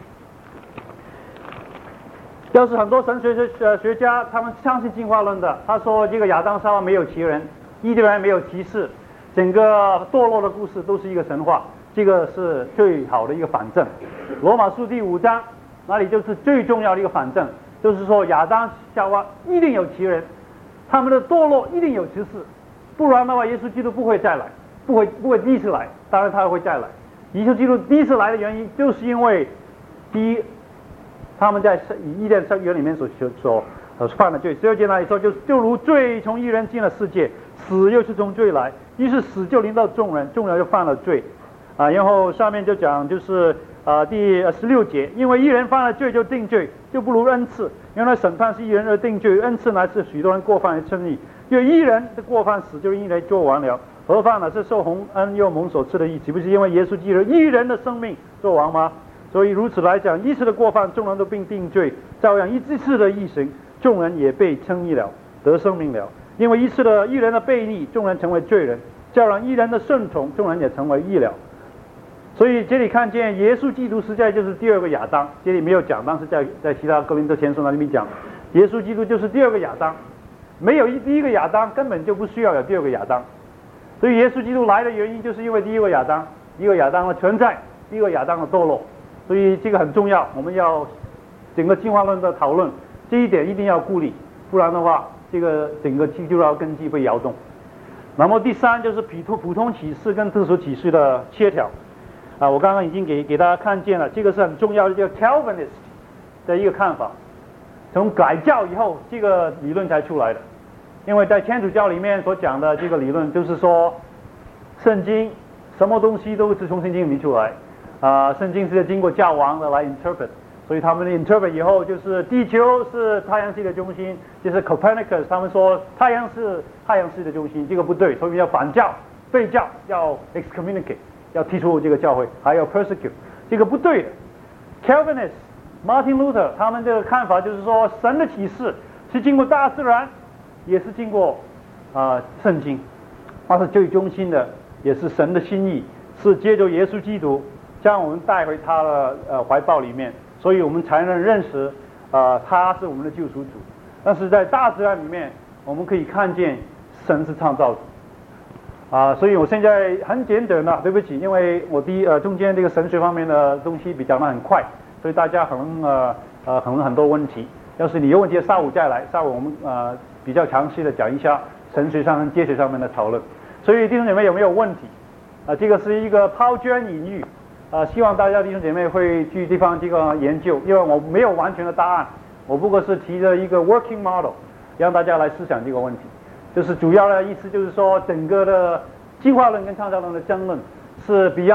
要是很多神学家他们相信进化论的，他说这个亚当夏娃没有其人，伊甸园没有其事，整个堕落的故事都是一个神话，这个是最好的一个反证。罗马书第5章那里就是最重要的一个反证，就是说亚当夏娃一定有其人，他们的堕落一定有其事，不然的话耶稣基督不会再来，不会第一次来，当然他会再来。耶稣基督第一次来的原因就是因为第一，他们在伊甸园里面所犯的罪。12节那里说，就如罪从一人进了世界，死又是从罪来，于是死就临到众人，众人就犯了罪。然后下面就讲就是第16节，因为一人犯了罪就定罪，就不如恩赐。原来审判是一人而定罪，恩赐乃是许多人过犯而称义。因为一人的过犯死，就因人做完了，何况乃是受洪恩又蒙所赐的义，岂不是因为耶稣基督一人的生命做完吗？所以如此来讲，一次的过犯，众人都并定罪；照样一次的义行，众人也被称义了，得生命了。因为一人的悖逆，众人成为罪人；照样一人的顺从，众人也成为义了。所以这里看见耶稣基督实在就是第2个亚当，这里没有讲，但是在其他哥林多前书那里面讲，耶稣基督就是第2个亚当，没有第1个亚当，根本就不需要有第2个亚当。所以耶稣基督来的原因，就是因为第1个亚当，第1个亚当的存在，第1个亚当的堕落。所以这个很重要，我们要整个进化论的讨论，这一点一定要顾虑，不然的话，这个整个基督教根基被摇动。那么第3就是普通启示跟特殊启示的协调。我刚刚已经给大家看见了，这个是很重要的，叫 Calvinist 的一个看法。从改教以后，这个理论才出来的。因为在天主教里面所讲的这个理论，就是说，圣经什么东西都是从圣经里出来。圣经是经过教皇的来 interpret， 所以他们的 interpret 以后就是地球是太阳系的中心，就是 Copernicus 他们说太阳是太阳系的中心，这个不对，所以要反教、废教，要 excommunicate， 要踢出这个教会，还要 persecute， 这个不对的。Calvinist、Martin Luther 他们这个看法就是说，神的启示是经过大自然，也是经过圣经，它是最中心的，也是神的心意，是借着耶稣基督将我们带回他的怀抱里面，所以我们才能认识他是我们的救赎主。但是在大自然里面，我们可以看见神是创造主。所以我现在很简短的，对不起，因为我中间这个神学方面的东西比讲得很快，所以大家可能很多问题。要是你有问题，下午再来，下午我们比较详细的讲一下神学上跟哲学上面的讨论。所以弟兄姐妹有没有问题？这个是一个抛砖引玉。希望大家弟兄姐妹会去地方这个研究，因为我没有完全的答案，我不过是提着一个 working model， 让大家来思想这个问题。就是主要的意思就是说，整个的进化论跟创造论的争论是 beyond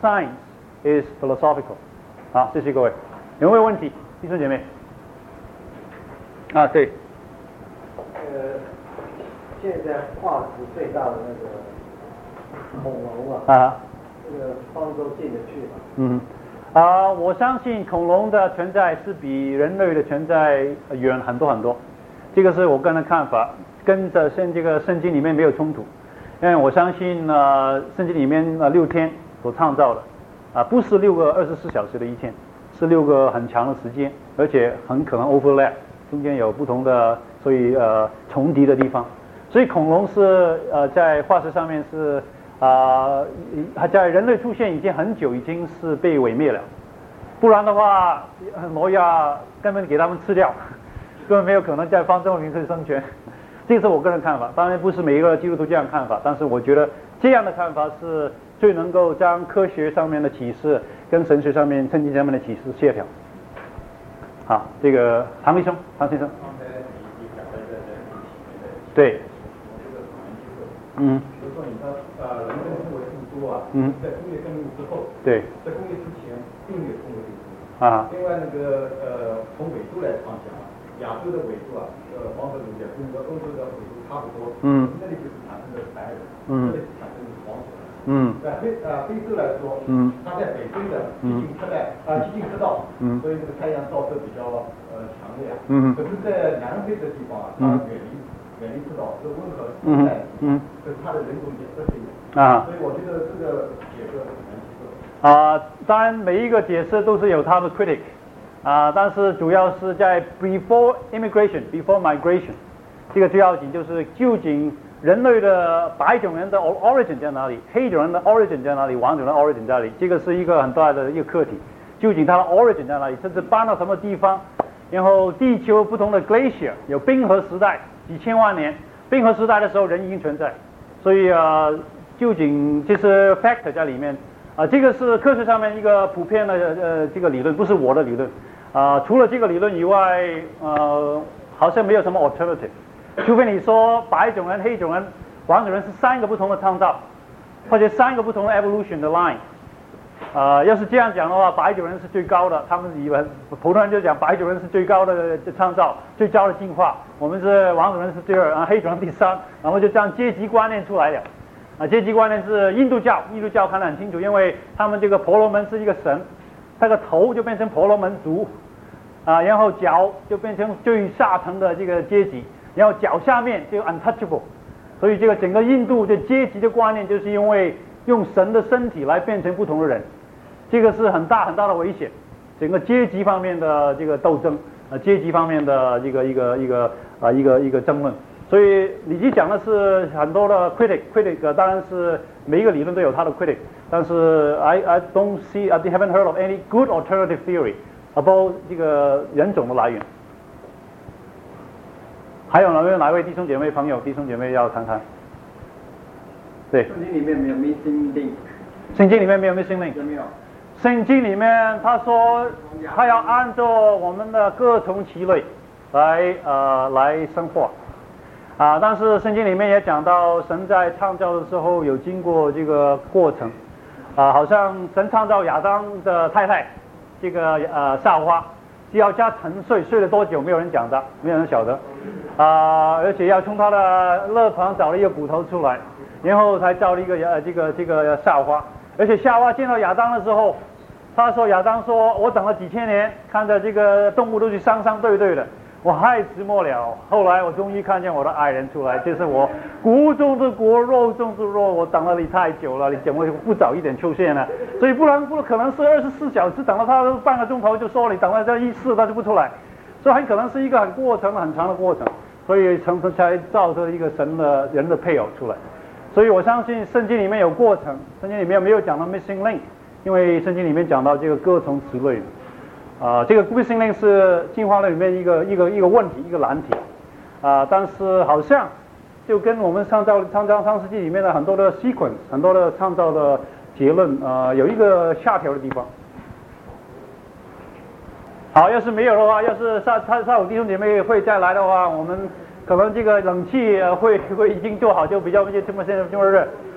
science is philosophical。好，谢谢各位。有没有问题，弟兄姐妹？啊，对。 现在化石最大的那个恐龙啊， 这个方舟进得去吗？ 我相信恐龙的存在是比人类的存在远很多很多，这个是我个人的看法，跟着这个圣经里面没有冲突，因为我相信圣经里面6天所创造的不是6个24小时的一天，是6个很长的时间，而且很可能 overlap， 中间有不同的所以重叠的地方，所以恐龙是在化石上面是。在人类出现已经很久，已经是被毁灭了，不然的话，挪亚根本给他们吃掉，根本没有可能在方舟里面生存。这是我个人看法，当然不是每一个基督徒这样看法，但是我觉得这样的看法是最能够将科学上面的启示跟神学上面圣经上面的启示协调。好，这个唐先生。对。比如说你说人跟动物这么多在工业革命之后， 对， 在工业之前并没有通过这个另外那个从纬度来讲亚洲的纬度黄河流域跟欧洲的纬度差不多，那里就是产生的白人，这里产生的黄种人，非洲来说，它在北非的极境赤道，所以这个太阳照射比较强烈可是在南非的地方它远离赤道，是温和热带，可是它的人种也是黑的，所以我觉得这个解释很难接受。 当然每一个解释都是有它的 critic，但是主要是在 before immigration、before migration， 这个最要紧就是究竟人类的白种人的 origin 在哪里，黑种人的 origin 在哪里，黄种人的 origin 在哪里，这个是一个很大的一个课题，究竟它的 origin 在哪里，甚至搬到什么地方，然后地球不同的 glacier 有冰河时代。几千万年，冰河时代的时候人已经存在，所以究竟这是 factor 在里面这个是科学上面一个普遍的这个理论，不是我的理论除了这个理论以外好像没有什么 alternative， 除非你说白种人、黑种人、黄种人是3个不同的创造，或者3个不同的 evolution 的 line。要是这样讲的话，白种人是最高的，他们以为普通人就讲白种人是最高的创造，最高的进化，我们是黄种人是第2，黑种人第3，然后就这样阶级观念出来的。阶级观念是印度教看得很清楚，因为他们这个婆罗门是一个神，他的头就变成婆罗门族，然后脚就变成最下层的这个阶级，然后脚下面就 untouchable， 所以这个整个印度的阶级的观念就是因为用神的身体来变成不同的人，这个是很大很大的危险。整个阶级方面的这个斗争，阶级方面的一个争论。所以李基讲的是很多的 critic， 当然是每一个理论都有它的 critic， 但是 I haven't heard of any good alternative theory about 这个人种的来源。还有哪位弟兄姐妹要谈谈？对， 圣经里面没有 missing link。 圣经里面没有 missing link。 没有。 圣经里面他说他要按照我们的各从其类来生活但是圣经里面也讲到神在创造的时候有经过这个过程好像神创造亚当的太太这个夏娃，只要加沉睡了多久没有人讲的，没有人晓得而且要从他的肋旁找了一个骨头出来，然后才造了一个这个夏娃。而且夏娃见到亚当的时候，亚当说我等了几千年，看着这个动物都是双对的，我太寂寞了，后来我终于看见我的爱人出来，这是我骨中之骨肉中之肉，我等了你太久了，你怎么不早一点出现呢？所以不可能是24小时等了他半个钟头就说你等了这1次他就不出来，所以很可能是一个很长的过程，所以才造出一个人的配偶出来。所以我相信圣经里面有过程，圣经里面没有讲到 missing link， 因为圣经里面讲到这个各从其类这个 missing link 是进化论里面一个问题，一个难题但是好像就跟我们创造创世纪里面的很多的 sequence， 很多的创造的结论有一个下调的地方。好，要是没有的话，要是下午弟兄姐妹会再来的话，我们可能这个冷气会已经做好，就比较现在这么热。